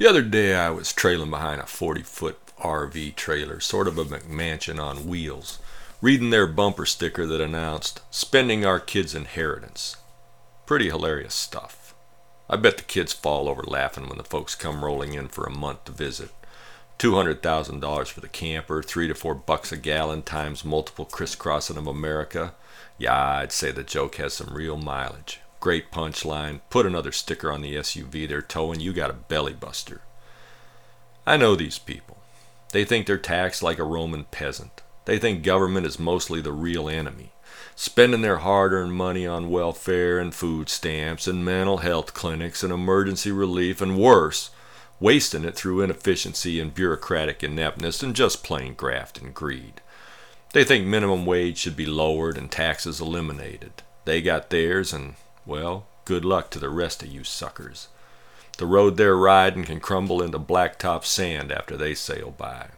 The other day I was trailing behind a 40-foot RV trailer, sort of a McMansion on wheels, reading their bumper sticker that announced, "Spending our kids' inheritance." Pretty hilarious stuff. I bet the kids fall over laughing when the folks come rolling in for a month to visit. $200,000 for the camper, $3 to $4 a gallon times multiple crisscrossing of America. Yeah, I'd say the joke has some real mileage. Great punchline. Put another sticker on the SUV they're towing. You got a belly buster. I know these people. They think they're taxed like a Roman peasant. They think government is mostly the real enemy, spending their hard-earned money on welfare and food stamps and mental health clinics and emergency relief and worse, wasting it through inefficiency and bureaucratic ineptness and just plain graft and greed. They think minimum wage should be lowered and taxes eliminated. They got theirs and, well, good luck to the rest of you suckers. The road they're riding can crumble into blacktop sand after they sail by.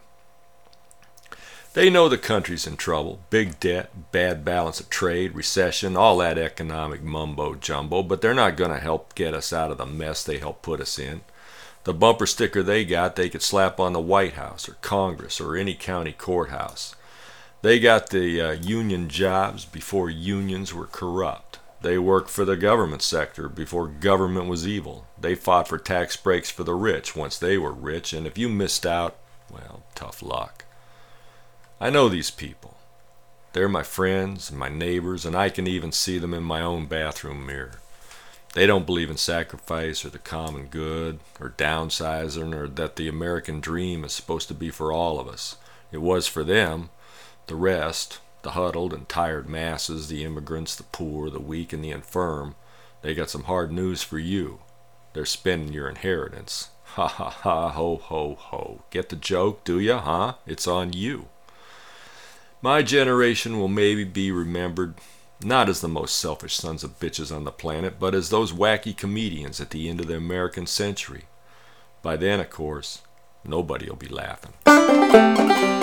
They know the country's in trouble. Big debt, bad balance of trade, recession, all that economic mumbo-jumbo, but they're not going to help get us out of the mess they helped put us in. The bumper sticker they got, they could slap on the White House or Congress or any county courthouse. They got the union jobs before unions were corrupt. They worked for the government sector before government was evil. They fought for tax breaks for the rich once they were rich, and if you missed out, well, tough luck. I know these people. They're my friends and my neighbors, and I can even see them in my own bathroom mirror. They don't believe in sacrifice or the common good or downsizing or that the American dream is supposed to be for all of us. It was for them. The rest, the huddled and tired masses, the immigrants, the poor, the weak, and the infirm, they got some hard news for you. They're spending your inheritance. Ha ha ha, ho ho ho. Get the joke, do ya, huh? It's on you. My generation will maybe be remembered not as the most selfish sons of bitches on the planet, but as those wacky comedians at the end of the American century. By then, of course, nobody'll be laughing.